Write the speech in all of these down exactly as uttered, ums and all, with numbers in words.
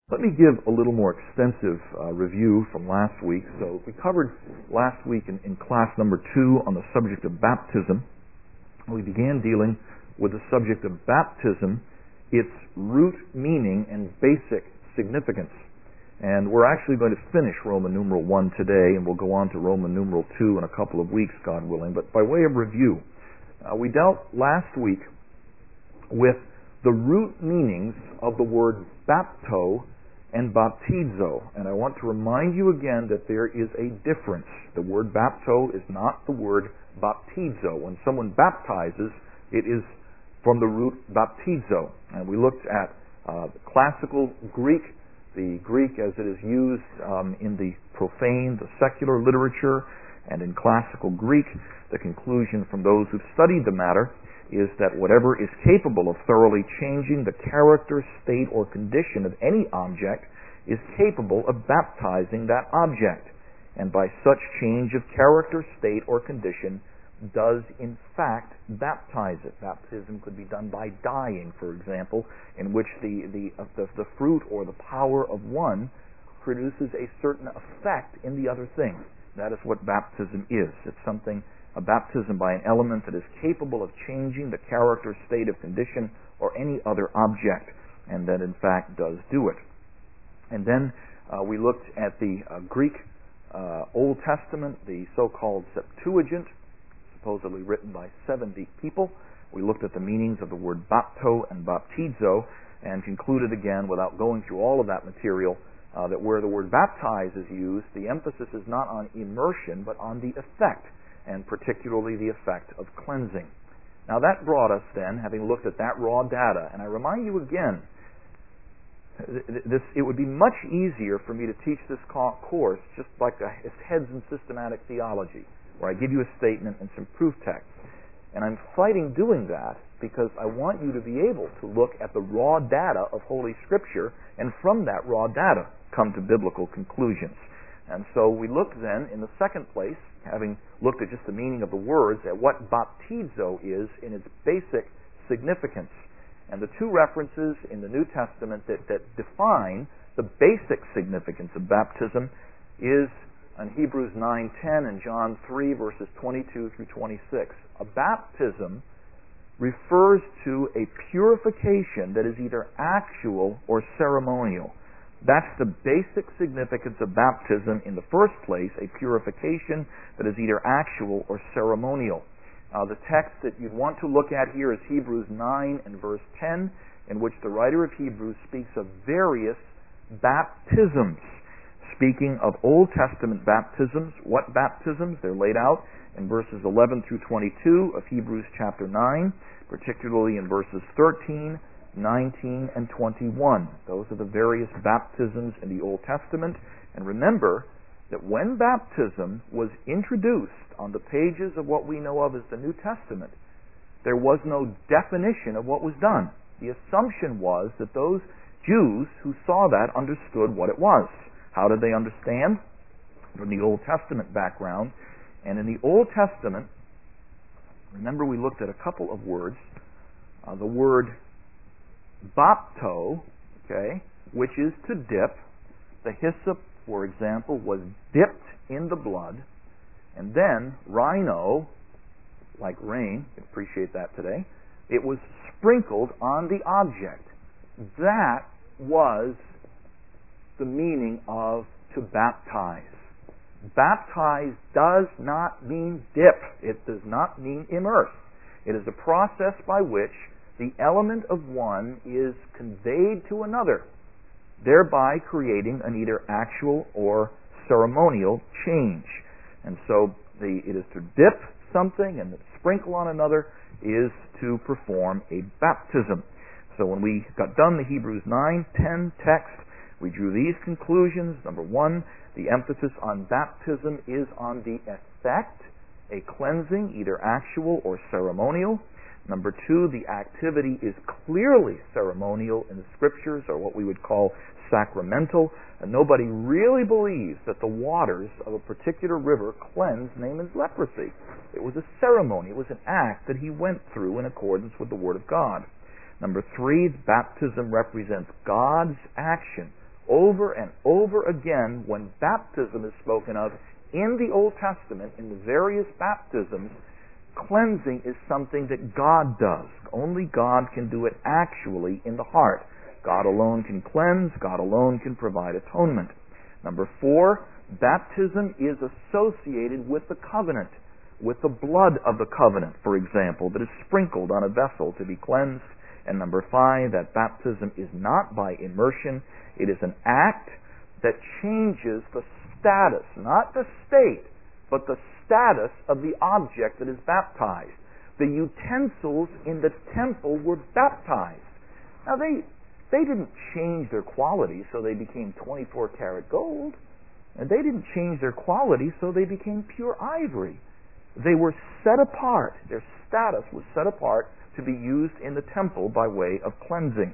Let me give a little more extensive uh, review from last week. So we covered last week in, in class number two on the subject of baptism. We began dealing with the subject of baptism, its root meaning and basic significance. And we're actually going to finish Roman numeral one today, and we'll go on to Roman numeral two in a couple of weeks, God willing. But by way of review, uh, we dealt last week with the root meanings of the word bapto and baptizo. And I want to remind you again that there is a difference. The word bapto is not the word baptizo. When someone baptizes, it is from the root baptizo. And we looked at uh, the classical Greek, the Greek as it is used um, in the profane, the secular literature, and in classical Greek. The conclusion from those who've studied the matter is that whatever is capable of thoroughly changing the character, state, or condition of any object is capable of baptizing that object, and by such change of character, state, or condition does in fact baptize it. Baptism could be done by dyeing, for example, in which the, the, uh, the, the fruit or the power of one produces a certain effect in the other thing. That is what baptism is. It's something, a baptism by an element that is capable of changing the character, state of condition, or any other object, and that in fact does do it. And then uh, we looked at the uh, Greek uh, Old Testament, the so-called Septuagint, supposedly written by seventy people. We looked at the meanings of the word bapto and baptizo, and concluded again, without going through all of that material, uh, that where the word baptize is used, the emphasis is not on immersion, but on the effect, and particularly the effect of cleansing. Now that brought us then, having looked at that raw data, and I remind you again, this, it would be much easier for me to teach this course just like a, it's Heads in Systematic Theology, where I give you a statement and some proof text. And I'm fighting doing that because I want you to be able to look at the raw data of Holy Scripture, and from that raw data come to biblical conclusions. And so we look then, in the second place, having looked at just the meaning of the words, at what baptizo is in its basic significance. And the two references in the New Testament that, that define the basic significance of baptism is in Hebrews nine ten and John three, verses twenty-two through twenty-six. A baptism refers to a purification that is either actual or ceremonial. That's the basic significance of baptism in the first place, a purification that is either actual or ceremonial. Uh, the text that you'd want to look at here is Hebrews nine and verse ten, in which the writer of Hebrews speaks of various baptisms. Speaking of Old Testament baptisms, what baptisms? They're laid out in verses eleven through twenty-two of Hebrews chapter nine, particularly in verses thirteen, nineteen, and twenty-one. Those are the various baptisms in the Old Testament. And remember that when baptism was introduced on the pages of what we know of as the New Testament, there was no definition of what was done. The assumption was that those Jews who saw that understood what it was. How did they understand? From the Old Testament background. And in the Old Testament, remember we looked at a couple of words. Uh, the word bapto, okay, which is to dip. The hyssop, for example, was dipped in the blood. And then rhino, like rain, you appreciate that today, it was sprinkled on the object. That was the meaning of to baptize. Baptize does not mean dip. It does not mean immerse. It is a process by which the element of one is conveyed to another, thereby creating an either actual or ceremonial change. And so the, it is to dip something and sprinkle on another is to perform a baptism. So when we got done the Hebrews nine ten text, we drew these conclusions. Number one, the emphasis on baptism is on the effect, a cleansing, either actual or ceremonial. Number two, the activity is clearly ceremonial in the Scriptures, or what we would call sacramental. And nobody really believes that the waters of a particular river cleansed Naaman's leprosy. It was a ceremony. It was an act that he went through in accordance with the Word of God. Number three, baptism represents God's action over and over again, when baptism is spoken of in the Old Testament, in the various baptisms, cleansing is something that God does. Only God can do it actually in the heart. God alone can cleanse. God alone can provide atonement. Number four, baptism is associated with the covenant, with the blood of the covenant, for example, that is sprinkled on a vessel to be cleansed. And number five, that baptism is not by immersion. It is an act that changes the status, not the state, but the status of the object that is baptized. The utensils in the temple were baptized. Now, they they didn't change their quality so they became twenty-four karat gold. And they didn't change their quality so they became pure ivory. They were set apart. Their status was set apart to be used in the temple by way of cleansing.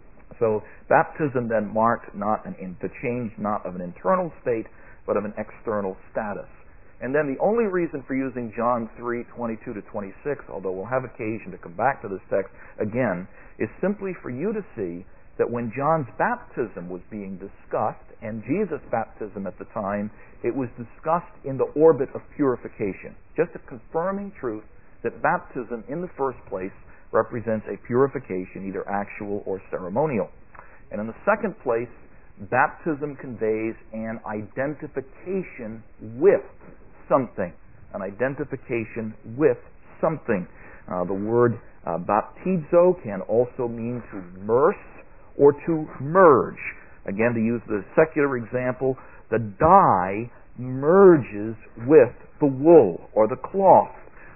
So baptism then marked not an, the change not of an internal state, but of an external status. And then the only reason for using John three, twenty-two to twenty-six, although we'll have occasion to come back to this text again, is simply for you to see that when John's baptism was being discussed, and Jesus' baptism at the time, it was discussed in the orbit of purification. Just a confirming truth that baptism in the first place represents a purification, either actual or ceremonial. And in the second place, baptism conveys an identification with something. An identification with something. Uh, the word uh, baptizo can also mean to immerse or to merge. Again, to use the secular example, the dye merges with the wool or the cloth.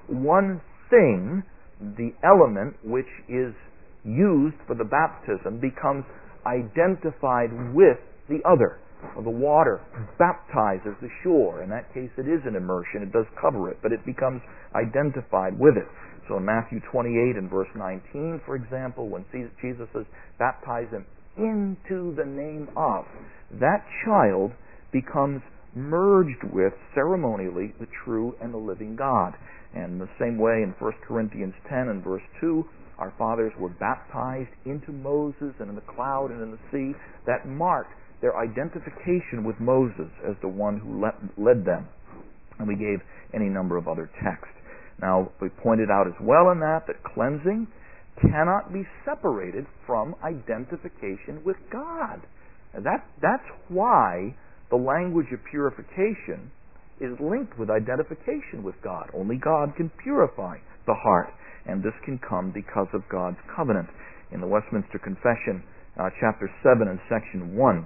One thing, the element which is used for the baptism, becomes identified with the other. The water baptizes the shore. In that case, it is an immersion. It does cover it, but it becomes identified with it. So in Matthew twenty-eight and verse nineteen, for example, when Jesus says, baptize them into the name of, that child becomes merged with, ceremonially, the true and the living God. And in the same way, in First Corinthians ten and verse two, our fathers were baptized into Moses and in the cloud and in the sea. That marked their identification with Moses as the one who led them. And we gave any number of other texts. Now, we pointed out as well in that that cleansing cannot be separated from identification with God. And that, that's why the language of purification is linked with identification with God. Only God can purify the heart, and this can come because of God's covenant. In the Westminster Confession, uh, chapter seven and section one,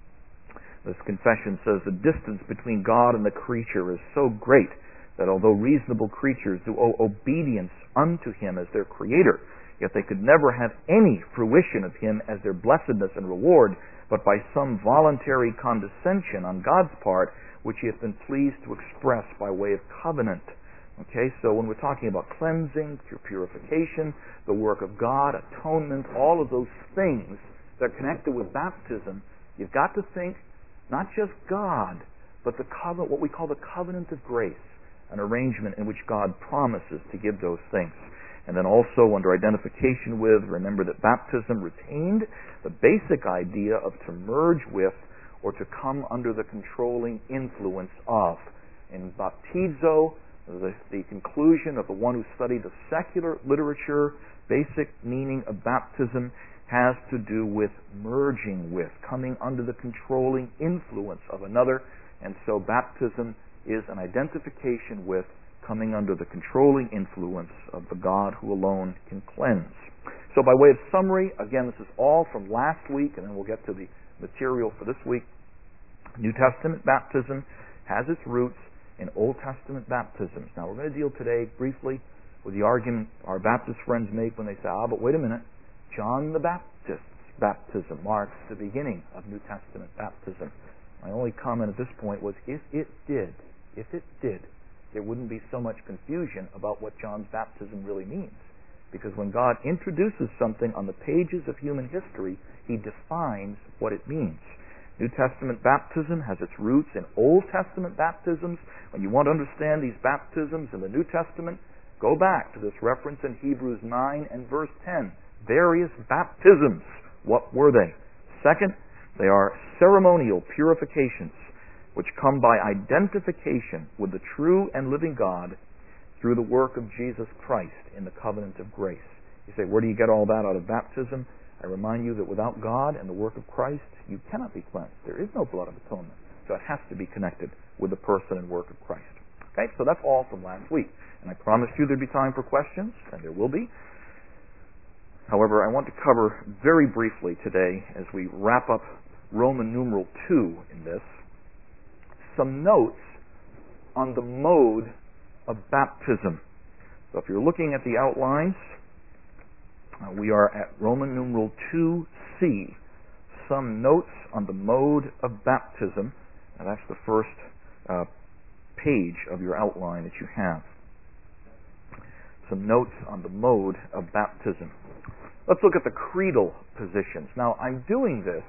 this confession says, the distance between God and the creature is so great that although reasonable creatures do owe obedience unto Him as their Creator, yet they could never have any fruition of Him as their blessedness and reward, but by some voluntary condescension on God's part, which He hath been pleased to express by way of covenant. Okay, so when we're talking about cleansing, purification, the work of God, atonement, all of those things that are connected with baptism, you've got to think not just God, but the covenant, what we call the covenant of grace, an arrangement in which God promises to give those things. And then also under identification with, remember that baptism retained the basic idea of to merge with or to come under the controlling influence of. In baptizo, the, the conclusion of the one who studied the secular literature, basic meaning of baptism has to do with merging with, coming under the controlling influence of another. And so baptism is an identification with, coming under the controlling influence of the God who alone can cleanse. So by way of summary, again, this is all from last week, and then we'll get to the material for this week. New Testament baptism has its roots in Old Testament baptisms. Now, we're going to deal today briefly with the argument our Baptist friends make when they say, ah, but wait a minute, John the Baptist's baptism marks the beginning of New Testament baptism. My only comment at this point was, if it did, if it did, there wouldn't be so much confusion about what John's baptism really means. Because when God introduces something on the pages of human history, He defines what it means. New Testament baptism has its roots in Old Testament baptisms. When you want to understand these baptisms in the New Testament, go back to this reference in Hebrews nine and verse ten. Various baptisms. What were they? Second, They are ceremonial purifications which come by identification with the true and living God through the work of Jesus Christ in the covenant of grace. You say, where do you get all that out of baptism? I remind you that without God and the work of Christ, you cannot be cleansed. There is no blood of atonement. So it has to be connected with the person and work of Christ. Okay, so that's all from last week. And I promised you there'd be time for questions, and there will be. However, I want to cover very briefly today, as we wrap up Roman numeral two in this, some notes on the mode of baptism. So if you're looking at the outlines, uh, we are at Roman numeral two C. Some notes on the mode of baptism. And that's the first uh, page of your outline that you have. Some notes on the mode of baptism. Let's look at the creedal positions. Now, I'm doing this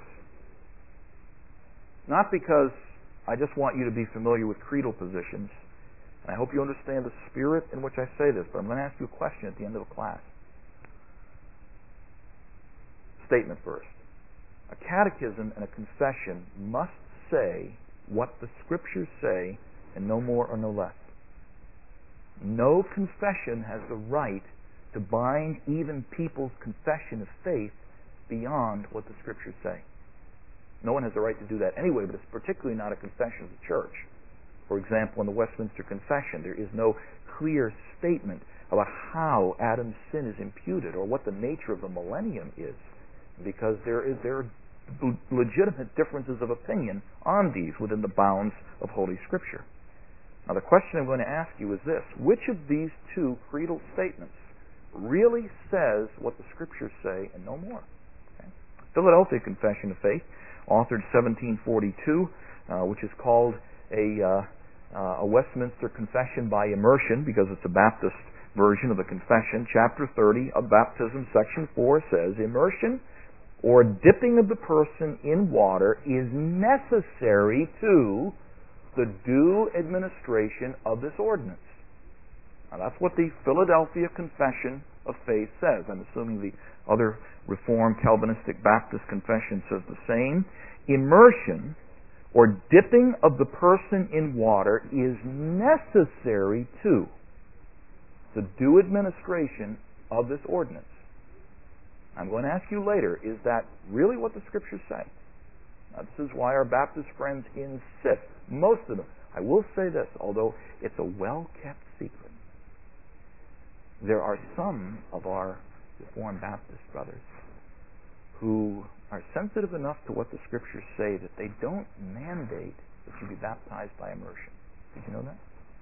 not because I just want you to be familiar with creedal positions, and I hope you understand the spirit in which I say this, but I'm going to ask you a question at the end of the class. Statement first. A catechism and a confession must say what the Scriptures say, and no more or no less. No confession has the right to bind even people's confession of faith beyond what the Scriptures say. No one has the right to do that anyway, but it's particularly not a confession of the church. For example, in the Westminster Confession, there is no clear statement about how Adam's sin is imputed or what the nature of the millennium is, because there is there are legitimate differences of opinion on these within the bounds of Holy Scripture. Now, the question I'm going to ask you is this: which of these two creedal statements really says what the Scriptures say and no more? Okay. Philadelphia Confession of Faith, authored seventeen forty-two, uh, which is called a, uh, uh, a Westminster Confession by Immersion, because it's a Baptist version of the Confession. Chapter thirty of Baptism, section four says, immersion or dipping of the person in water is necessary to the due administration of this ordinance. Now, that's what the Philadelphia Confession of Faith says. I'm assuming the other Reformed Calvinistic Baptist confession says the same. Immersion or dipping of the person in water is necessary to the due administration of this ordinance. I'm going to ask you later, is that really what the Scriptures say? Now, this is why our Baptist friends insist, most of them. I will say this, although it's a well-kept secret. There are some of our Reformed Baptist brothers who are sensitive enough to what the Scriptures say that they don't mandate that you be baptized by immersion. Did you know that?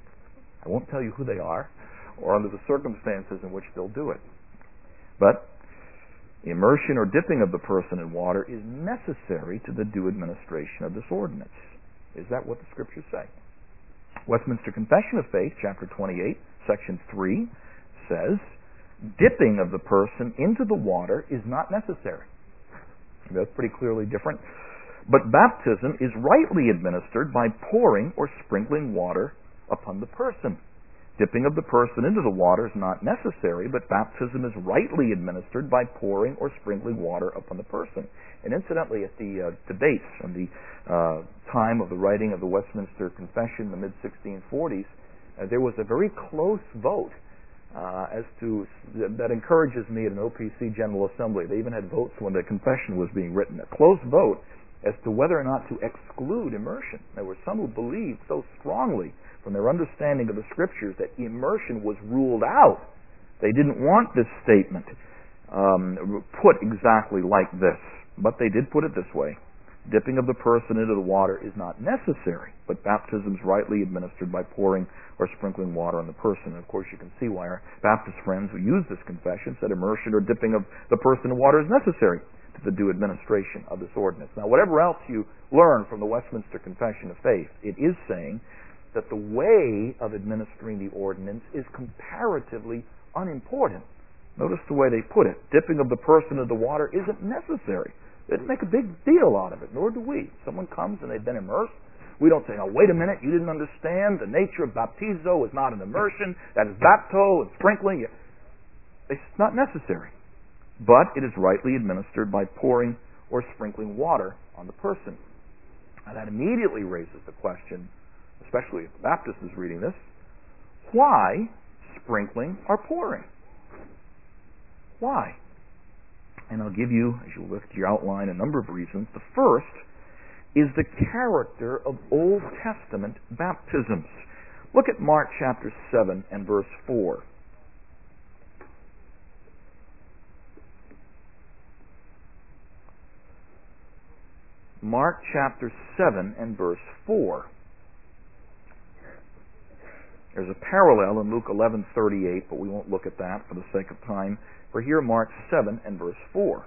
I won't tell you who they are or under the circumstances in which they'll do it. But immersion or dipping of the person in water is necessary to the due administration of this ordinance. Is that what the Scriptures say? Westminster Confession of Faith, chapter twenty-eight, section three, says, dipping of the person into the water is not necessary. That's pretty clearly different. But baptism is rightly administered by pouring or sprinkling water upon the person. Dipping of the person into the water is not necessary, but baptism is rightly administered by pouring or sprinkling water upon the person. And incidentally, at the uh, debates on the uh, time of the writing of the Westminster Confession in the mid sixteen forties, uh, there was a very close vote uh, as to that encourages me at an O P C General Assembly. They even had votes when the confession was being written. A close vote as to whether or not to exclude immersion. There were some who believed so strongly from their understanding of the Scriptures that immersion was ruled out. They didn't want this statement um, put exactly like this, but they did put it this way. Dipping of the person into the water is not necessary, but baptism is rightly administered by pouring or sprinkling water on the person. And of course, you can see why our Baptist friends who use this confession said immersion or dipping of the person in water is necessary to the due administration of this ordinance. Now, whatever else you learn from the Westminster Confession of Faith, it is saying that the way of administering the ordinance is comparatively unimportant. Notice the way they put it. Dipping of the person in the water isn't necessary. They didn't make a big deal out of it, nor do we. Someone comes and they've been immersed. We don't say, oh, wait a minute, you didn't understand. The nature of baptizo is not an immersion. That is bapto and sprinkling. It's not necessary. But it is rightly administered by pouring or sprinkling water on the person. Now that immediately raises the question, especially if the Baptist is reading this, why sprinkling or pouring? Why? And I'll give you, as you look at your outline, a number of reasons. The first is the character of Old Testament baptisms. Look at Mark chapter seven and verse four. Mark chapter seven and verse four. There's a parallel in Luke eleven thirty-eight, but we won't look at that for the sake of time. For here, Mark seven and verse four.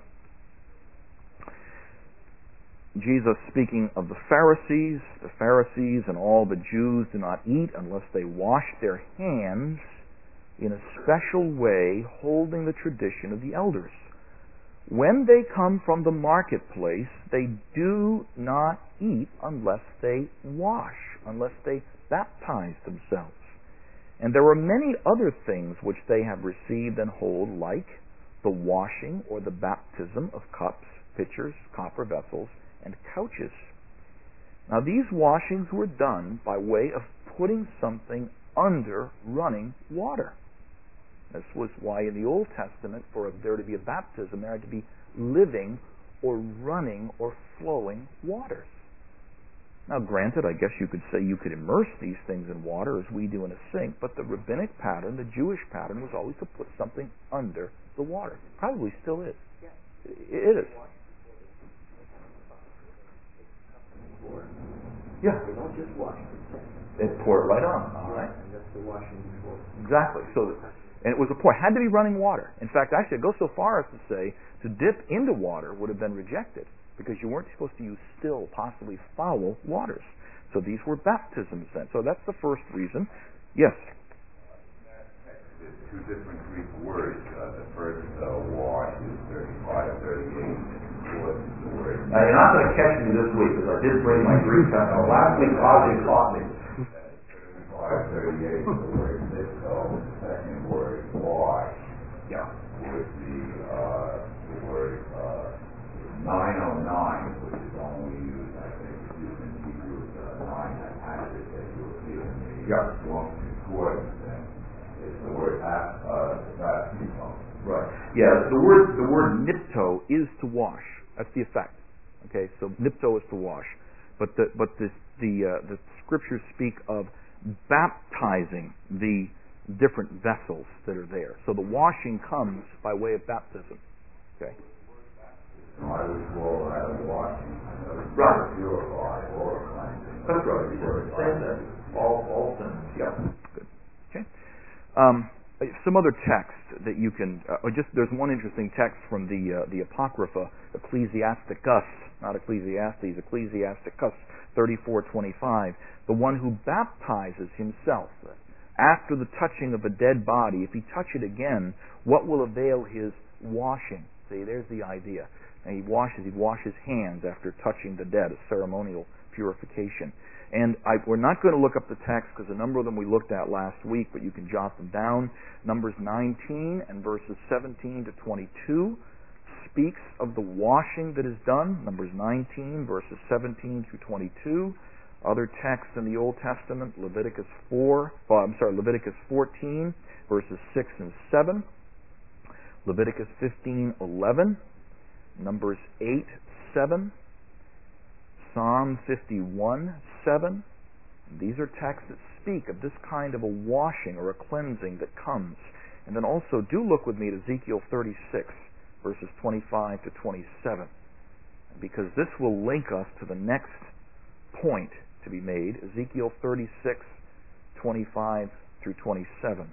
Jesus speaking of the Pharisees. The Pharisees and all the Jews do not eat unless they wash their hands in a special way, holding the tradition of the elders. When they come from the marketplace, they do not eat unless they wash, unless they baptize themselves. And there are many other things which they have received and hold, like the washing or the baptism of cups, pitchers, copper vessels, and couches. Now these washings were done by way of putting something under running water. This was why in the Old Testament, for there to be a baptism, there had to be living or running or flowing waters. Now granted, I guess you could say you could immerse these things in water as we do in a sink, but the rabbinic pattern, the Jewish pattern, was always to put something under the water. Probably still is. It is. Yeah. They don't just wash it. It pour it right on. All right. And that's the washing before. Exactly. So, and it was a pour. It had to be running water. In fact, actually, it goes so far as to say to dip into water would have been rejected because you weren't supposed to use still, possibly foul waters. So these were baptisms then. So that's the first reason. Yes. There's two different Greek words. Uh, the first uh, wash is thirty-five, thirty-eight. The word. Now you're not going to catch me this week because I did bring my Greek test. Now, last week Ozzy caught me. thirty-five, thirty-eight. The word nipto, the second word wash. Yeah. With the uh, the word uh, nine oh nine, which is only used, I think, used in Hebrews uh, nine passage that you'll see in the yeah. Strong's Concordance. It's the word uh, baptism. Right. Yeah. The word the word nipto is to wash. That's the effect. Okay. So nipto is to wash, but the but the the uh, the scriptures speak of baptizing the different vessels that are there. So the washing comes by way of baptism. Okay. No, I was told I was washing. Right. Purify or cleansing. That's right. Same thing. All all sins. Yeah. Good. Okay. Um, some other text that you can, uh, just there's one interesting text from the uh, the Apocrypha, Ecclesiasticus, not Ecclesiastes, Ecclesiasticus thirty-four twenty-five. The one who baptizes himself after the touching of a dead body, if he touch it again, what will avail his washing? See, there's the idea. And he washes, he washes hands after touching the dead, a ceremonial purification. And I, we're not going to look up the text because a number of them we looked at last week, but you can jot them down. Numbers nineteen and verses seventeen to twenty-two speaks of the washing that is done. Numbers nineteen, verses seventeen through twenty-two. Other texts in the Old Testament, Leviticus four, oh, I'm sorry, Leviticus fourteen, verses six and seven. Leviticus fifteen, eleven. Numbers eight, seven. Psalm fifty-one, seven. These are texts that speak of this kind of a washing or a cleansing that comes. And then also do look with me at Ezekiel thirty-six, verses twenty-five to twenty-seven, because this will link us to the next point to be made, Ezekiel thirty-six, twenty-five through twenty-seven.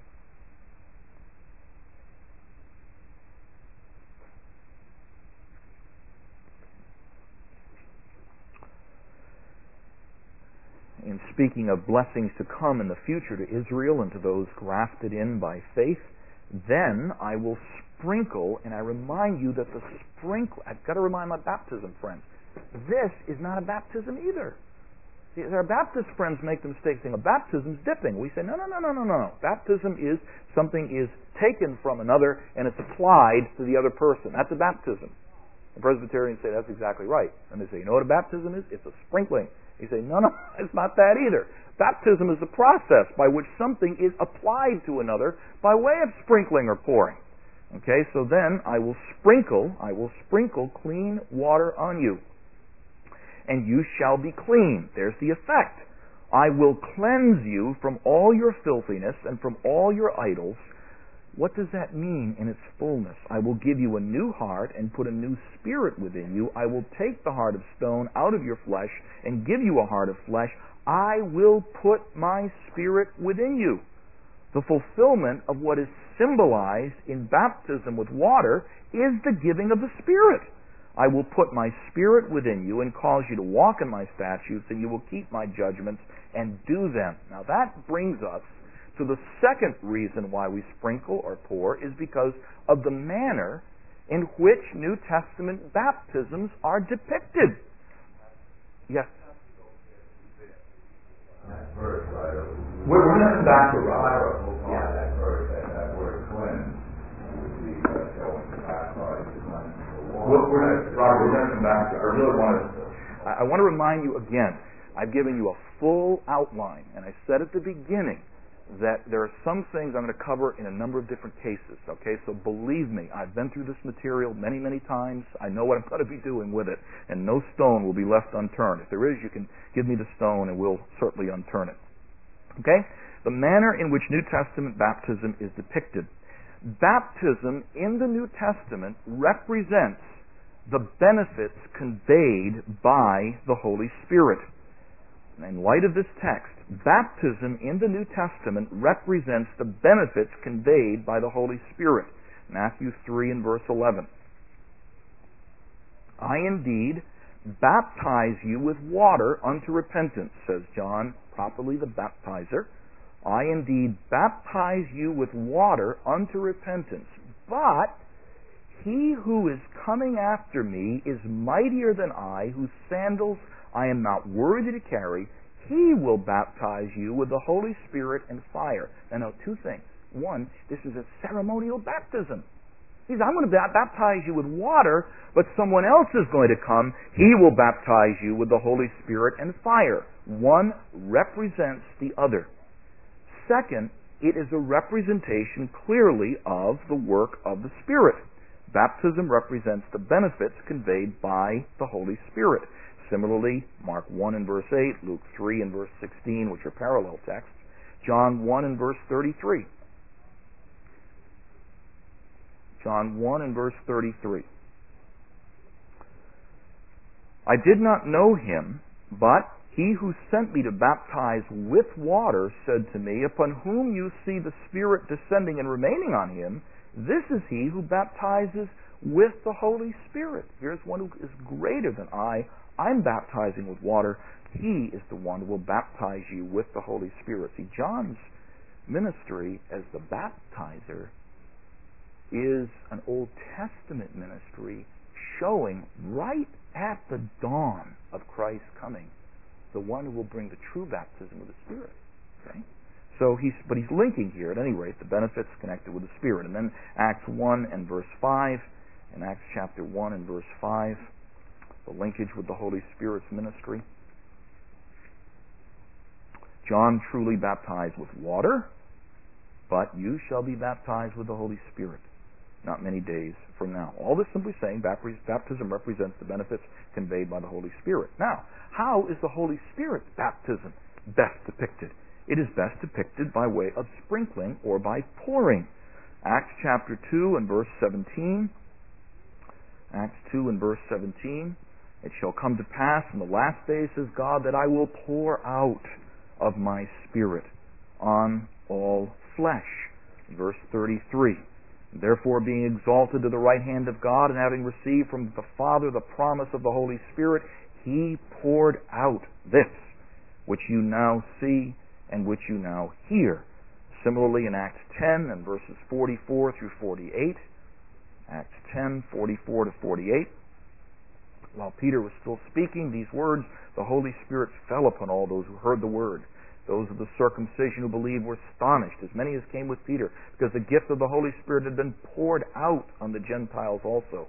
In speaking of blessings to come in the future to Israel and to those grafted in by faith, then I will sprinkle, and I remind you that the sprinkle, I've got to remind my baptism friends, this is not a baptism either. See, our Baptist friends make the mistake saying a baptism is dipping. We say, no, no, no, no, no, no. Baptism is something is taken from another and it's applied to the other person. That's a baptism. The Presbyterians say that's exactly right. And they say, you know what a baptism is? It's a sprinkling. You say, no, no, it's not that either. Baptism is the process by which something is applied to another by way of sprinkling or pouring. Okay, so then I will sprinkle, I will sprinkle clean water on you, and you shall be clean. There's the effect. I will cleanse you from all your filthiness and from all your idols. What does that mean in its fullness? I will give you a new heart and put a new spirit within you. I will take the heart of stone out of your flesh and give you a heart of flesh. I will put my spirit within you. The fulfillment of what is symbolized in baptism with water is the giving of the Spirit. I will put my Spirit within you and cause you to walk in my statutes, and you will keep my judgments and do them. Now that brings us to the second reason why we sprinkle or pour, is because of the manner in which New Testament baptisms are depicted. Yes? That verse, right? We're, we're going to come back to I Robert. will apply that verse, that, that word cleanse, would be uh, showing the baptized to cleanse the water. We're, we're going to, Robert, we're going to come back to. I really want to. I, I want to remind you again. I've given you a full outline, and I said at the beginning that there are some things I'm going to cover in a number of different cases. Okay, so believe me, I've been through this material many, many times. I know what I'm going to be doing with it, and no stone will be left unturned. If there is, you can give me the stone, and we'll certainly unturn it. Okay, the manner in which New Testament baptism is depicted. Baptism in the New Testament represents the benefits conveyed by the Holy Spirit. In light of this text, baptism in the New Testament represents the benefits conveyed by the Holy Spirit. Matthew three and verse eleven. I indeed baptize you with water unto repentance, says John, properly the baptizer. I indeed baptize you with water unto repentance. But he who is coming after me is mightier than I, whose sandals I am not worthy to carry. He will baptize you with the Holy Spirit and fire. Now, note two things. One, this is a ceremonial baptism. He says, I'm going to baptize you with water, but someone else is going to come. He will baptize you with the Holy Spirit and fire. One represents the other. Second, it is a representation clearly of the work of the Spirit. Baptism represents the benefits conveyed by the Holy Spirit. Similarly, Mark one and verse eight, Luke three and verse sixteen, which are parallel texts, John one and verse thirty-three. John one and verse thirty-three. I did not know him, but he who sent me to baptize with water said to me, upon whom you see the Spirit descending and remaining on him, this is he who baptizes with the Holy Spirit. Here's one who is greater than I. I'm baptizing with water. He is the one who will baptize you with the Holy Spirit. See, John's ministry as the baptizer is an Old Testament ministry showing right at the dawn of Christ's coming the one who will bring the true baptism of the Spirit. Okay? So he's, but he's linking here, at any rate, the benefits connected with the Spirit. And then Acts one and verse five, in Acts chapter one and verse five, the linkage with the Holy Spirit's ministry. John truly baptized with water, but you shall be baptized with the Holy Spirit not many days from now. All this simply saying baptism represents the benefits conveyed by the Holy Spirit. Now, how is the Holy Spirit's baptism best depicted? It is best depicted by way of sprinkling or by pouring. Acts chapter two and verse seventeen. Acts two and verse seventeen. It shall come to pass in the last days, says God, that I will pour out of my Spirit on all flesh. Verse thirty-three. Therefore, being exalted to the right hand of God, and having received from the Father the promise of the Holy Spirit, He poured out this, which you now see and which you now hear. Similarly, in Acts ten and verses forty-four through forty-eight, Acts ten, forty-four to forty-eight, while Peter was still speaking these words, the Holy Spirit fell upon all those who heard the word. Those of the circumcision who believed were astonished, as many as came with Peter, because the gift of the Holy Spirit had been poured out on the Gentiles also.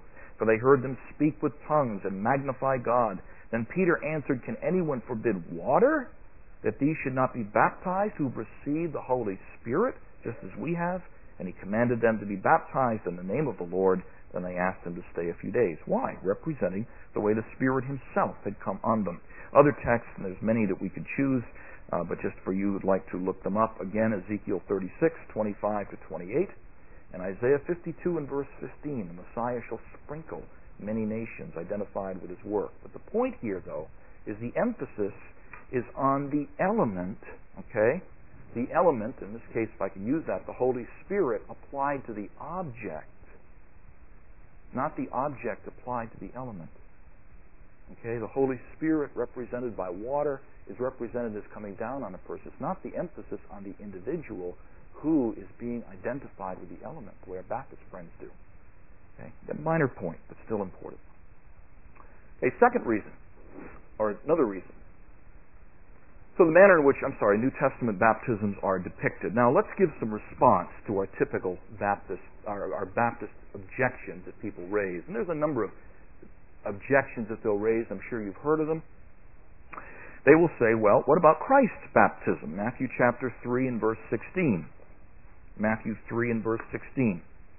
for they heard them speak with tongues and magnify God. Then Peter answered, Can anyone forbid water, that these should not be baptized who have received the Holy Spirit, just as we have? And he commanded them to be baptized in the name of the Lord. Then they asked him to stay a few days. Why? Representing the way the Spirit himself had come on them. Other texts, and there's many that we could choose, uh, but just for you who'd like to look them up, again, Ezekiel thirty-six, twenty-five to twenty-eight, and Isaiah fifty-two and verse fifteen, the Messiah shall sprinkle many nations, identified with his work. But the point here, though, is the emphasis is on the element, okay? The element, in this case, if I can use that, the Holy Spirit applied to the object, not the object applied to the element. Okay, the Holy Spirit represented by water is represented as coming down on a person. It's not the emphasis on the individual who is being identified with the element, the way our Baptist friends do. Okay, a minor point, but still important. A second reason, or another reason. So the manner in which, I'm sorry, New Testament baptisms are depicted. Now let's give some response to our typical Baptist, our, our Baptist objections that people raise. And there's a number of objections that they'll raise. I'm sure you've heard of them. They will say, well, what about Christ's baptism? Matthew chapter three and verse sixteen. Matthew three and verse sixteen.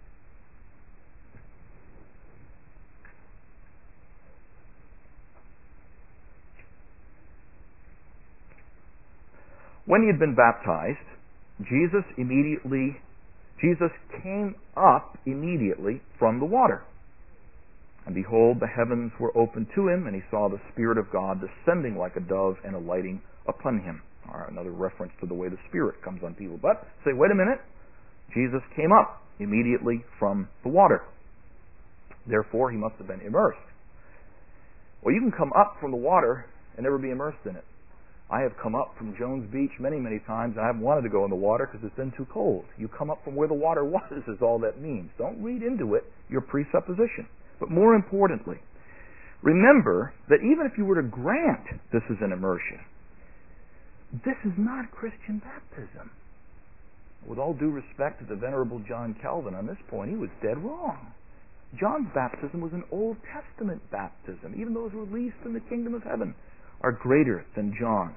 When he had been baptized, Jesus immediately, Jesus came up immediately from the water. And behold, the heavens were opened to him, and he saw the Spirit of God descending like a dove and alighting upon him. All right, another reference to the way the Spirit comes on people. But say, wait a minute, Jesus came up immediately from the water. Therefore, he must have been immersed. Well, you can come up from the water and never be immersed in it. I have come up from Jones Beach many, many times, and I haven't wanted to go in the water because it's been too cold. You come up from where the water was is all that means. Don't read into it your presupposition. But more importantly, remember that even if you were to grant this is an immersion, this is not Christian baptism. With all due respect to the Venerable John Calvin on this point, he was dead wrong. John's baptism was an Old Testament baptism. Even those who were least in the kingdom of heaven are greater than John.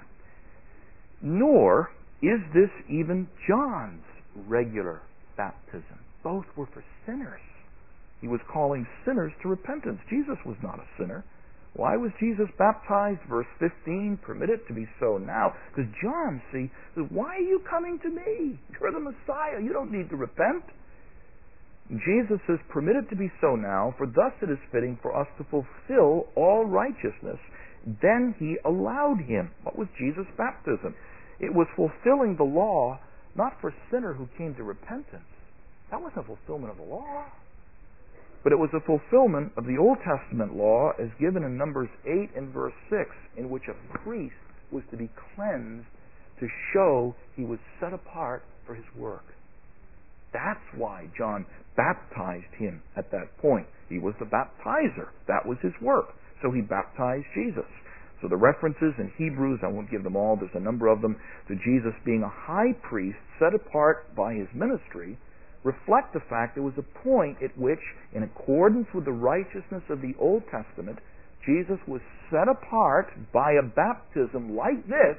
Nor is this even John's regular baptism. Both were for sinners. He was calling sinners to repentance. Jesus was not a sinner. Why was Jesus baptized? Verse fifteen, permit it to be so now. Because John, see, says, why are you coming to me? You're the Messiah. You don't need to repent. And Jesus says, permit it to be so now, for thus it is fitting for us to fulfill all righteousness. Then he allowed him. What was Jesus' baptism? It was fulfilling the law, not for a sinner who came to repentance. That wasn't a fulfillment of the law. But it was a fulfillment of the Old Testament law as given in Numbers eight and verse six, in which a priest was to be cleansed to show he was set apart for his work. That's why John baptized him at that point. He was the baptizer. That was his work. So he baptized Jesus. So the references in Hebrews, I won't give them all, there's a number of them, to Jesus being a high priest set apart by his ministry, reflect the fact there was a point at which, in accordance with the righteousness of the Old Testament, Jesus was set apart by a baptism like this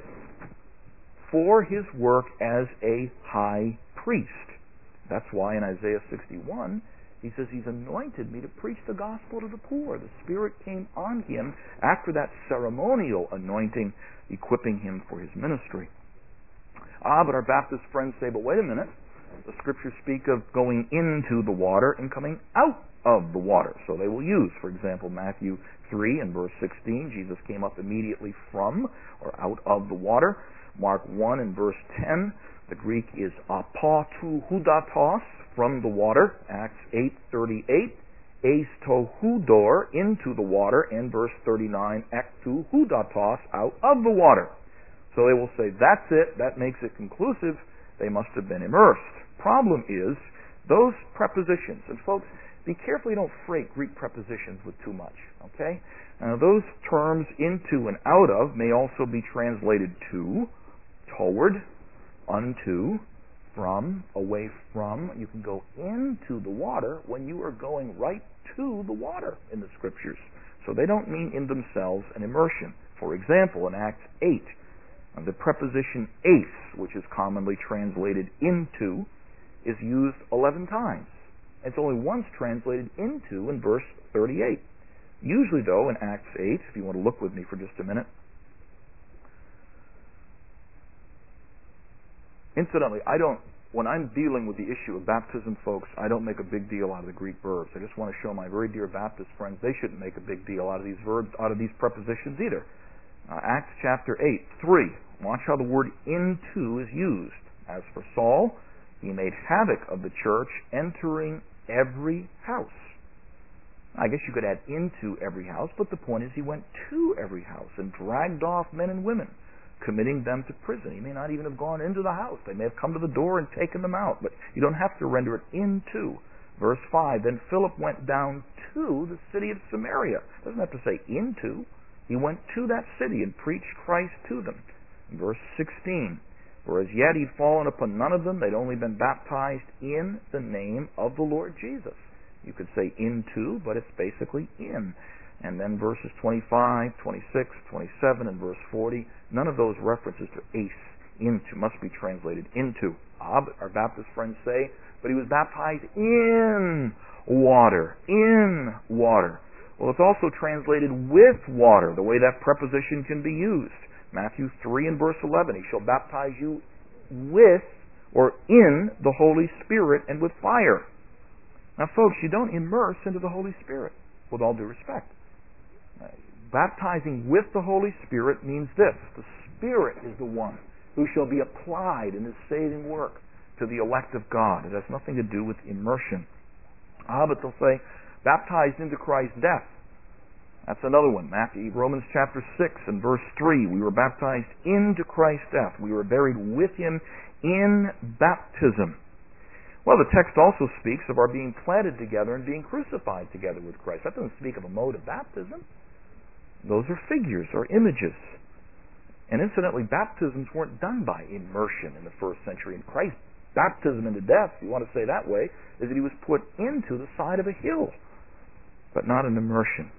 for his work as a high priest. That's why in Isaiah sixty-one, he says, he's anointed me to preach the gospel to the poor. The Spirit came on him after that ceremonial anointing, equipping him for his ministry. Ah, but our Baptist friends say, but wait a minute. The Scriptures speak of going into the water and coming out of the water. So they will use, for example, Matthew three and verse sixteen, Jesus came up immediately from or out of the water. Mark one and verse ten, the Greek is apotouhudatos, from the water. Acts eight thirty-eight, eistohudor, into the water, and verse thirty-nine, ektouhudatos, out of the water. So they will say, that's it, that makes it conclusive, they must have been immersed. Problem is, those prepositions, and folks, be careful you don't freight Greek prepositions with too much, okay? Now, those terms into and out of may also be translated to, toward, unto, from, away from. You can go into the water when you are going right to the water in the Scriptures. So they don't mean in themselves an immersion. For example, in Acts eight, the preposition eis, which is commonly translated into, is used eleven times. It's only once translated into in verse thirty-eight. Usually, though, in Acts eight, if you want to look with me for just a minute. Incidentally, I don't, when I'm dealing with the issue of baptism, folks, I don't make a big deal out of the Greek verbs. I just want to show my very dear Baptist friends they shouldn't make a big deal out of these verbs, out of these prepositions either. Uh, Acts chapter eight, three. Watch how the word into is used. As for Saul, he made havoc of the church, entering every house. I guess you could add into every house, but the point is he went to every house and dragged off men and women, committing them to prison. He may not even have gone into the house. They may have come to the door and taken them out, but you don't have to render it into. Verse five, then Philip went down to the city of Samaria. It doesn't have to say into. He went to that city and preached Christ to them. Verse sixteen, for as yet he'd fallen upon none of them. They'd only been baptized in the name of the Lord Jesus. You could say into, but it's basically in. And then verses twenty-five, twenty-six, twenty-seven, and verse forty, none of those references to eis, into, must be translated into. Ah, but our Baptist friends say, but he was baptized in water. In water. Well, it's also translated with water, the way that preposition can be used. Matthew three and verse eleven, he shall baptize you with, or in, the Holy Spirit and with fire. Now, folks, you don't immerse into the Holy Spirit, with all due respect. Baptizing with the Holy Spirit means this: the Spirit is the one who shall be applied in his saving work to the elect of God. It has nothing to do with immersion. Ah, but they'll say, baptized into Christ's death. That's another one. Matthew, Romans chapter six and verse three. We were baptized into Christ's death. We were buried with him in baptism. Well, the text also speaks of our being planted together and being crucified together with Christ. That doesn't speak of a mode of baptism. Those are figures or images. And incidentally, baptisms weren't done by immersion in the first century. And Christ's baptism into death, if you want to say that way, is that he was put into the side of a hill, but not an immersion.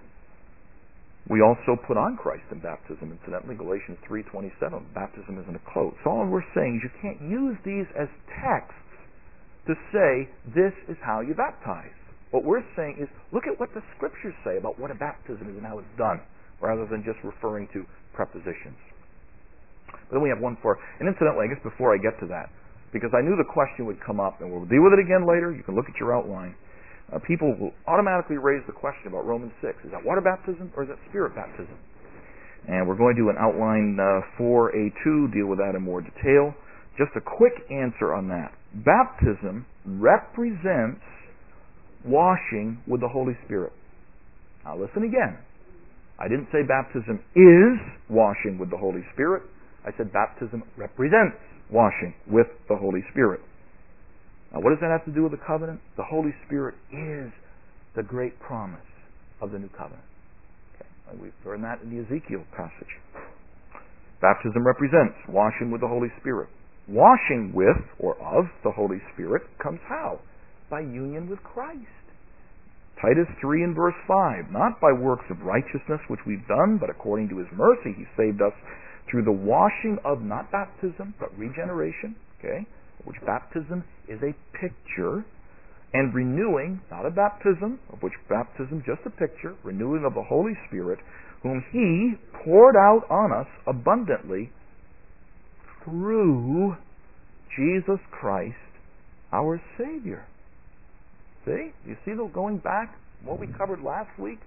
We also put on Christ in baptism. Incidentally, Galatians three twenty-seven, baptism isn't a cloak. So all we're saying is you can't use these as texts to say this is how you baptize. What we're saying is look at what the Scriptures say about what a baptism is and how it's done, rather than just referring to prepositions. But then we have one for, and incidentally, I guess before I get to that, because I knew the question would come up, and we'll deal with it again later. You can look at your outline. Uh, people will automatically raise the question about Romans six. Is that water baptism or is that spirit baptism? And we're going to do an outline uh, for A two, deal with that in more detail. Just a quick answer on that. Baptism represents washing with the Holy Spirit. Now listen again. I didn't say baptism is washing with the Holy Spirit. I said baptism represents washing with the Holy Spirit. Now what does that have to do with the covenant? The Holy Spirit is the great promise of the new covenant. Okay. We've learned that in the Ezekiel passage. Baptism represents washing with the Holy Spirit. Washing with, or of, the Holy Spirit comes how? By union with Christ. Titus three and verse five, not by works of righteousness which we've done, but according to his mercy he saved us through the washing of, not baptism, but regeneration, okay, which baptism is a picture, and renewing, not a baptism, of which baptism just a picture, renewing of the Holy Spirit, whom he poured out on us abundantly through Jesus Christ, our Savior. See? You see the going back, what we covered last week?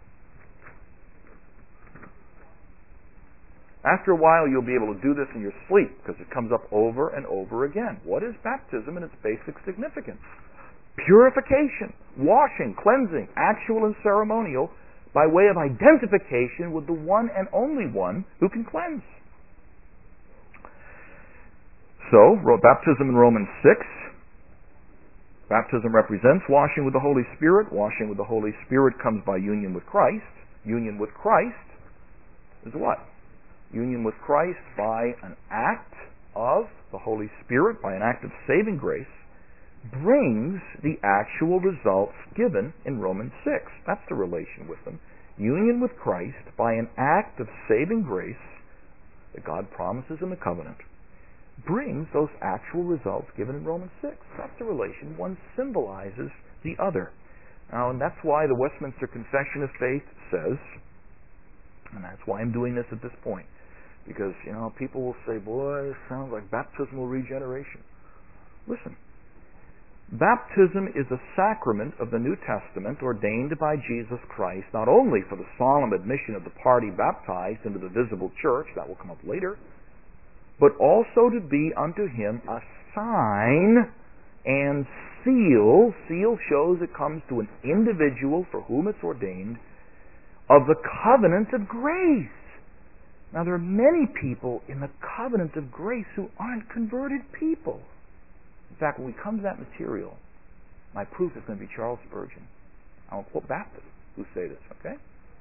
After a while, you'll be able to do this in your sleep because it comes up over and over again. What is baptism in its basic significance? Purification, washing, cleansing, actual and ceremonial, by way of identification with the one and only one who can cleanse. So, baptism in Romans six. Baptism represents washing with the Holy Spirit. Washing with the Holy Spirit comes by union with Christ. Union with Christ is what? Union with Christ by an act of the Holy Spirit by an act of saving grace, brings the actual results given in Romans six. That's the relation with them. Union with Christ by an act of saving grace that God promises in the covenant brings those actual results given in Romans six. That's the relation. One symbolizes the other. Now, and that's why the Westminster Confession of Faith says, and that's why I'm doing this at this point, because, you know, people will say, boy, this sounds like baptismal regeneration. Listen, baptism is a sacrament of the New Testament ordained by Jesus Christ, not only for the solemn admission of the party baptized into the visible church, that will come up later, but also to be unto him a sign and seal. Seal shows it comes to an individual for whom it's ordained, of the covenant of grace. Now, there are many people in the covenant of grace who aren't converted people. In fact, when we come to that material, my proof is going to be Charles Spurgeon. I'll quote Baptists who say this, okay?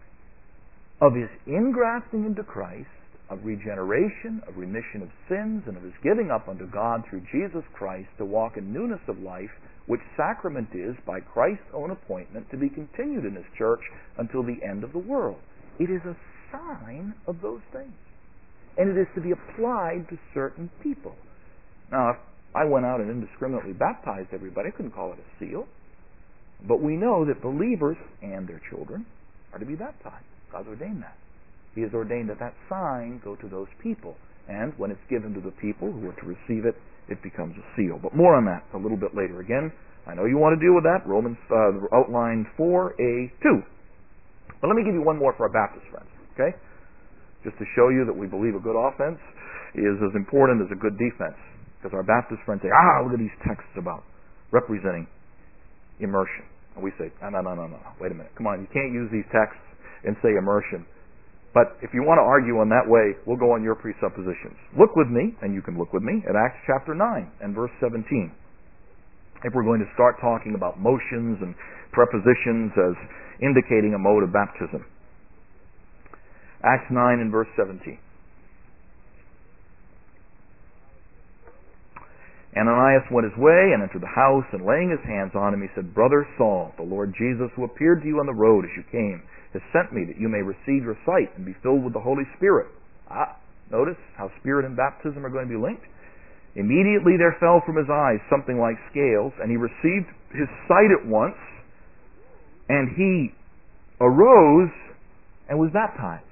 Of his ingrafting into Christ, of regeneration, of remission of sins, and of his giving up unto God through Jesus Christ to walk in newness of life, which sacrament is, by Christ's own appointment, to be continued in his church until the end of the world. It is a sign of those things. And it is to be applied to certain people. Now, if I went out and indiscriminately baptized everybody, I couldn't call it a seal. But we know that believers and their children are to be baptized. God's ordained that. He has ordained that that sign go to those people. And when it's given to the people who are to receive it, it becomes a seal. But more on that a little bit later. Again, I know you want to deal with that. Romans uh, outline four A two. But let me give you one more for our Baptist friends. Okay? Just to show you that we believe a good offense is as important as a good defense. Because our Baptist friends say, ah, look at these texts about representing immersion. And we say, no, no, no, no, no, wait a minute. Come on, you can't use these texts and say immersion. But if you want to argue in that way, we'll go on your presuppositions. Look with me, and you can look with me, at Acts chapter nine and verse seventeen. If we're going to start talking about motions and prepositions as indicating a mode of baptism. Acts nine and verse seventeen. Ananias went his way and entered the house, and laying his hands on him, he said, Brother Saul, the Lord Jesus, who appeared to you on the road as you came, has sent me that you may receive your sight and be filled with the Holy Spirit. Ah, notice how Spirit and baptism are going to be linked. Immediately there fell from his eyes something like scales, and he received his sight at once, and he arose and was baptized.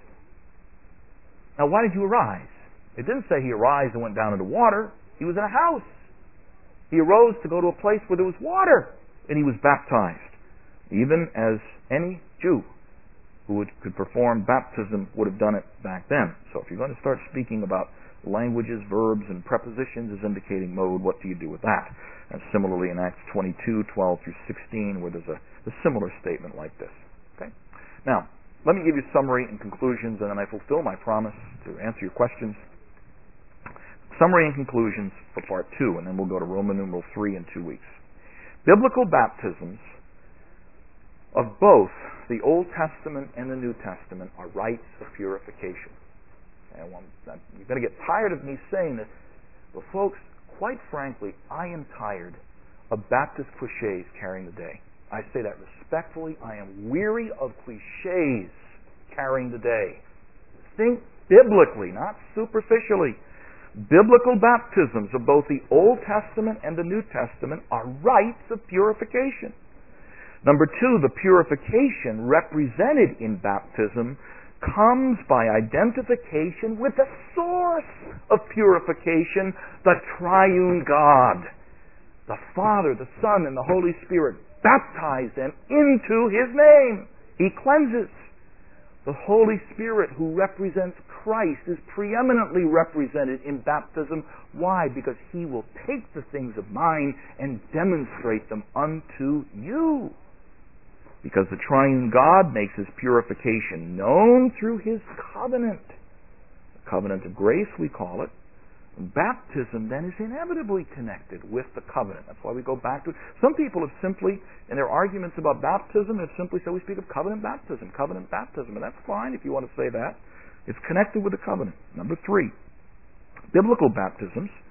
Now, why did you arise? It didn't say he arose and went down into water. He was in a house. He arose to go to a place where there was water, and he was baptized, even as any Jew who would, could perform baptism would have done it back then. So if you're going to start speaking about languages, verbs, and prepositions as indicating mode, what do you do with that? And similarly in Acts twenty-two, twelve through sixteen, where there's a, a similar statement like this. Okay? Now, let me give you a summary and conclusions, and then I fulfill my promise to answer your questions. Summary and conclusions for part two, and then we'll go to Roman numeral three in two weeks. Biblical baptisms of both the Old Testament and the New Testament are rites of purification. And you're going to get tired of me saying this, but folks, quite frankly, I am tired of Baptist cliches carrying the day. I say that respectfully. I am weary of cliches carrying the day. Think biblically, not superficially. Biblical baptisms of both the Old Testament and the New Testament are rites of purification. Number two, the purification represented in baptism comes by identification with the source of purification, the triune God. The Father, the Son, and the Holy Spirit baptize them into His name. He cleanses. The Holy Spirit, who represents Christ, is preeminently represented in baptism. Why? Because He will take the things of mine and demonstrate them unto you. Because the triune God makes His purification known through His covenant. The covenant of grace, we call it. Baptism then is inevitably connected with the covenant. That's why we go back to it. Some people have simply, in their arguments about baptism, have simply said we speak of covenant baptism, covenant baptism, and that's fine if you want to say that. It's connected with the covenant. Number three, biblical baptisms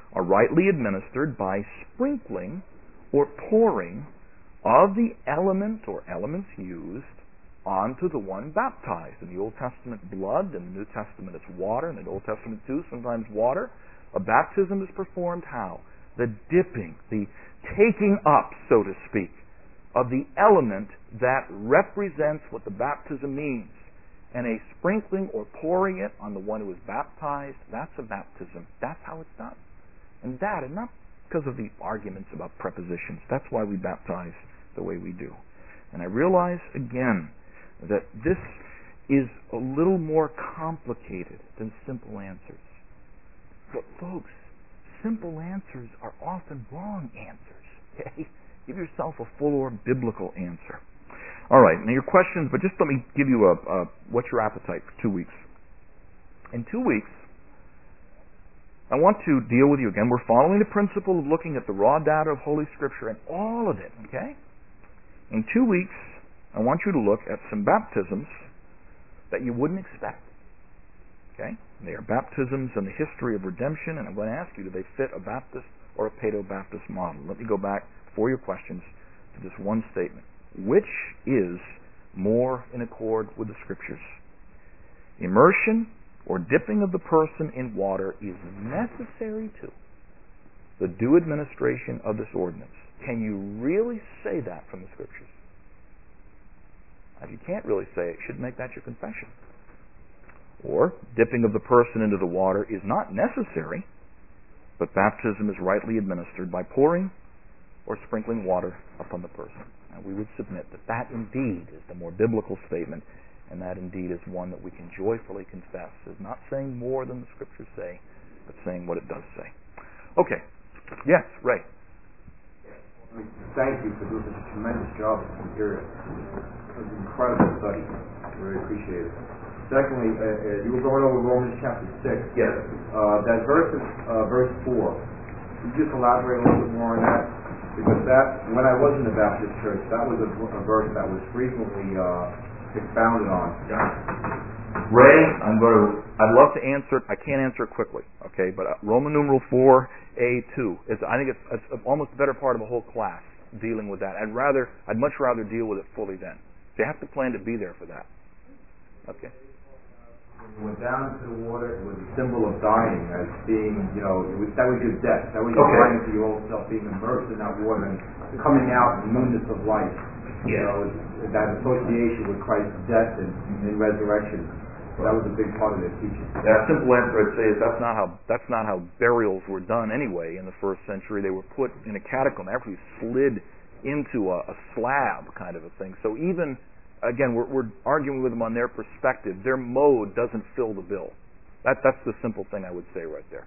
are rightly administered by sprinkling or pouring of the element or elements used onto the one baptized. In the Old Testament, blood. In the New Testament, it's water. In the Old Testament, too, sometimes water. A baptism is performed how? The dipping, the taking up, so to speak, of the element that represents what the baptism means. And a sprinkling or pouring it on the one who is baptized, that's a baptism. That's how it's done. And that, and not because of the arguments about prepositions. That's why we baptize the way we do. And I realize, again, that this is a little more complicated than simple answers. But folks, simple answers are often wrong answers. Okay? Give yourself a fuller biblical answer. All right, now your questions, but just let me give you a, a what's your appetite for two weeks. In two weeks, I want to deal with you again. We're following the principle of looking at the raw data of Holy Scripture and all of it, okay? In two weeks, I want you to look at some baptisms that you wouldn't expect, okay? They are baptisms in the history of redemption, and I'm going to ask you, do they fit a Baptist or a Paedo-Baptist model? Let me go back for your questions to this one statement. Which is more in accord with the Scriptures? Immersion or dipping of the person in water is necessary to the due administration of this ordinance. Can you really say that from the Scriptures? If you can't really say it, you should make that your confession. Or, dipping of the person into the water is not necessary, but baptism is rightly administered by pouring or sprinkling water upon the person. Now, we would submit that that indeed is the more biblical statement, and that indeed is one that we can joyfully confess as not saying more than the Scriptures say, but saying what it does say. Okay. Yes, Ray. Thank you for doing such a tremendous job with the material. It was an incredible study. I really appreciate it. Secondly, uh, uh, you were going over Romans chapter six. Yes. Uh, that verse, uh, verse four. Could you just elaborate a little bit more on that? Because that, when I was in the Baptist church, that was a, a verse that was frequently uh, expounded on. Yeah. Ray, I'm going to. I'd love to answer it. I can't answer it quickly, okay? But uh, Roman numeral four A two is. I think it's, it's almost the better part of a whole class dealing with that. I'd rather. I'd much rather deal with it fully then. So you have to plan to be there for that. Okay. When you went down into the water, it was a symbol of dying, as being, you know, it was, that was your death. That was your Okay. dying to your old self, being immersed in that water and coming out in newness of life. You Yeah. know, that association with Christ's death and, and resurrection. That was a big part of their teaching. Yeah, a simple answer I'd say is that's not how that's not how burials were done anyway in the first century. They were put in a catacomb, actually slid into a, a slab kind of a thing. So even again, we're, we're arguing with them on their perspective. Their mode doesn't fill the bill. That that's the simple thing I would say right there.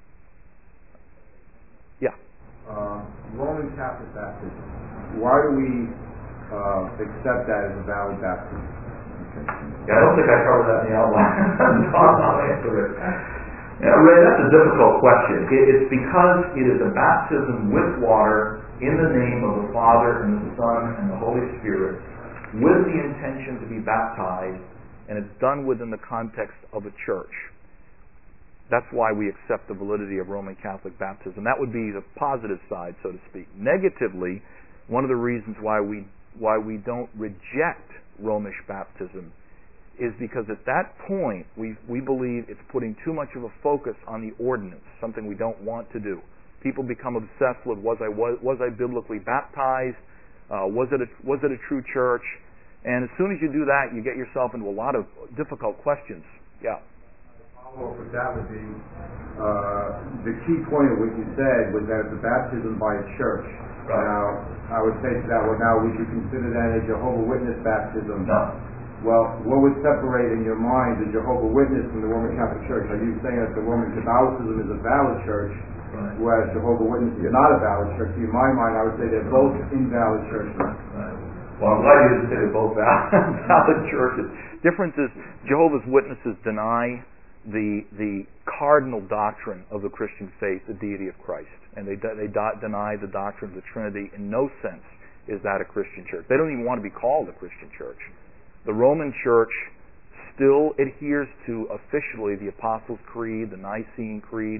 Yeah. Uh, Roman Catholic baptism. Why do we uh, accept that as a valid baptism? Yeah, I don't think I covered that in the outline. I'll answer it. Yeah, Ray, that's a difficult question. It, it's because it is a baptism with water in the name of the Father and the Son and the Holy Spirit, with the intention to be baptized, and it's done within the context of a church. That's why we accept the validity of Roman Catholic baptism. That would be the positive side, so to speak. Negatively, one of the reasons why we why we don't reject Romish baptism is because at that point we we believe it's putting too much of a focus on the ordinance, something we don't want to do. People become obsessed with was I was, was I biblically baptized? Uh, was it a, was it a true church? And as soon as you do that, you get yourself into a lot of difficult questions. Yeah. Follow up with that would be uh, the key point of what you said was that it's a baptism by a church. Right. Now, I would say to that, well, now would you consider that a Jehovah's Witness baptism? no. Well, what would separate in your mind the Jehovah's Witness from the Roman Catholic Church? Are you saying that the Roman Catholicism is a valid church, Right. whereas Jehovah's Witness is not a valid church? In my mind, I would say they're both invalid churches. Right. Well, I'm glad you didn't say they're both valid, valid churches. Difference is Jehovah's Witnesses deny the the cardinal doctrine of the Christian faith, the deity of Christ, and they they do- deny the doctrine of the Trinity. In no sense is that a Christian church. They don't even want to be called a Christian church. The Roman Church still adheres to officially the Apostles' Creed, the Nicene Creed,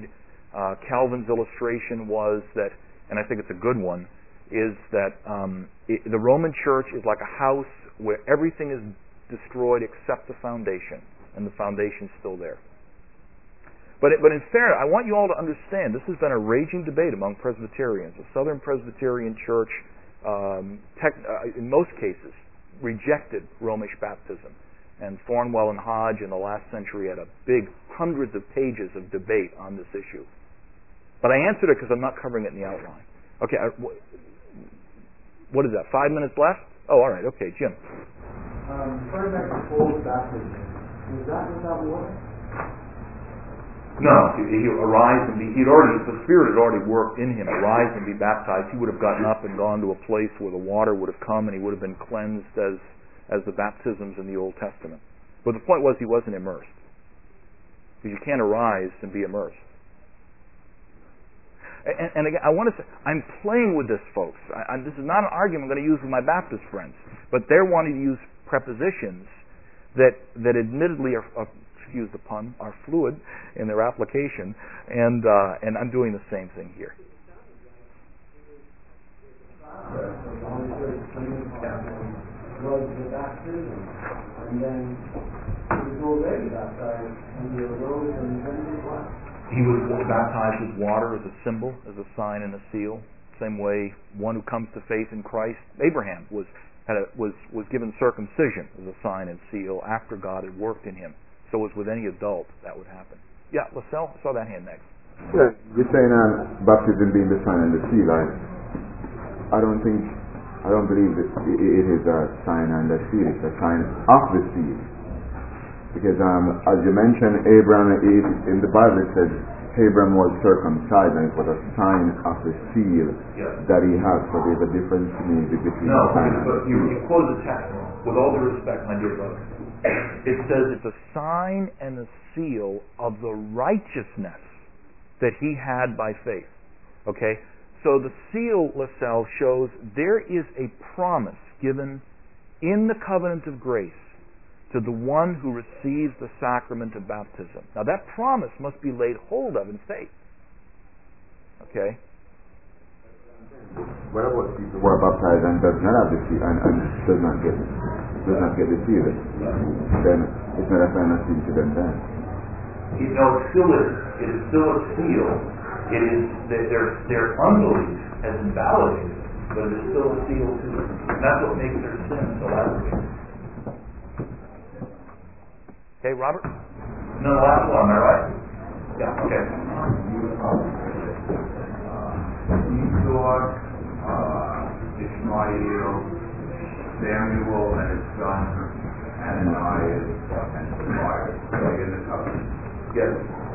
Uh, Calvin's illustration was that, and I think it's a good one, is that um, it, the Roman Church is like a house where everything is destroyed except the foundation, and the foundation's still there. But, it, but in fairness, I want you all to understand, this has been a raging debate among Presbyterians. The Southern Presbyterian Church, um, tech, uh, in most cases, rejected Romish baptism. And Thornwell and Hodge in the last century had a big, hundreds of pages of debate on this issue. But I answered it because I'm not covering it in the outline. Okay, I, what is that, five minutes left? Oh, all right, okay, Jim. Um, referring back to Paul's baptism, was that without water? No, he, he arise and be, he'd already, the Spirit had already worked in him, arise and be baptized. He would have gotten up and gone to a place where the water would have come and he would have been cleansed as, as the baptisms in the Old Testament. But the point was he wasn't immersed. Because you can't arise and be immersed. And, and again, I want to say, I'm playing with this, folks. I, I, this is not an argument I'm going to use with my Baptist friends. But they're wanting to use prepositions that, that admittedly are, are excuse the pun, are fluid in their application, and uh, and I'm doing the same thing here. Was the baptism, and then he was already baptized under the rose and then did what? He was baptized with water as a symbol, as a sign and a seal. Same way one who comes to faith in Christ, Abraham was had a, was was given circumcision as a sign and seal after God had worked in him. So as with any adult, that would happen. Yeah, Lascelles, I saw that hand next. Yeah, you're saying um, baptism being the sign and the seal. I, I don't think, I don't believe that it, it is a sign and a seal. It's a sign of the seal. Because um, as you mentioned, Abraham, it, in the Bible it says Abraham was circumcised, and it was a sign of the seal yes. that he had. So there's a difference to me between no, the sign and but the you, seal. you quote the text wrong. With all due respect, my dear brother. It says it's a sign and a seal of the righteousness that he had by faith. Okay? So the seal, Lascelles, shows there is a promise given in the covenant of grace to the one who receives the sacrament of baptism. Now that promise must be laid hold of in faith. Okay? What about people who are baptized and does not have the seal and, and does not get does not get the seal? Then it's not a sign of seal to them then. You know, it still is. It is still a seal. It is that their their unbelief has invalidated, but it is still a seal to them. And that's what makes their sin so aggravating. Okay, Robert? No, the last one, am I right? Yeah, okay. Esau, uh, Ishmael, Samuel and his son, Ananias, and Sapphira, in the covenant. Yes.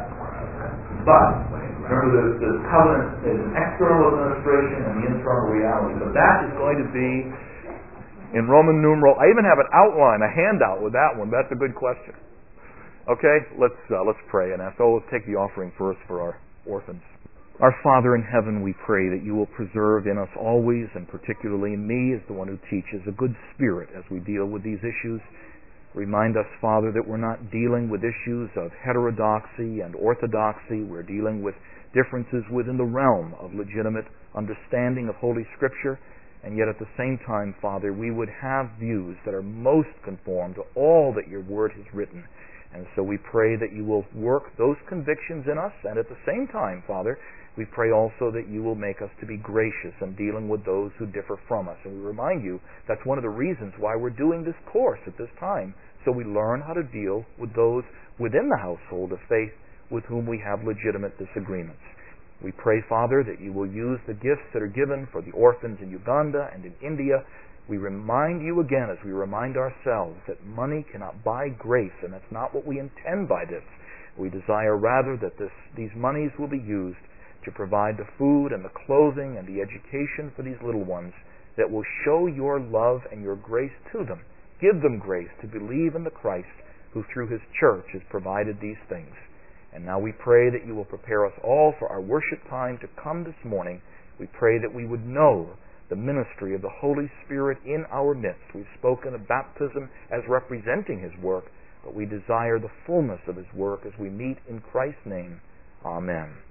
But, remember the, the covenant is an external administration and the internal reality. But that is going to be in Roman numeral. I even have an outline, a handout with that one. That's a good question. Okay, let's uh, let's pray and ask. Oh, let's take the offering first for our orphans. Our Father in heaven, we pray that you will preserve in us always, and particularly in me as the one who teaches, a good spirit as we deal with these issues. Remind us, Father, that we're not dealing with issues of heterodoxy and orthodoxy. We're dealing with differences within the realm of legitimate understanding of Holy Scripture. And yet at the same time, Father, we would have views that are most conformed to all that your Word has written. And so we pray that you will work those convictions in us, and at the same time, Father, we pray also that you will make us to be gracious in dealing with those who differ from us. And we remind you that's one of the reasons why we're doing this course at this time, so we learn how to deal with those within the household of faith with whom we have legitimate disagreements. We pray, Father, that you will use the gifts that are given for the orphans in Uganda and in India. We remind you again, as we remind ourselves, that money cannot buy grace, and that's not what we intend by this. We desire rather that this, these monies will be used to provide the food and the clothing and the education for these little ones that will show your love and your grace to them. Give them grace to believe in the Christ who through his church has provided these things. And now we pray that you will prepare us all for our worship time to come this morning. We pray that we would know the ministry of the Holy Spirit in our midst. We've spoken of baptism as representing his work, but we desire the fullness of his work as we meet in Christ's name. Amen.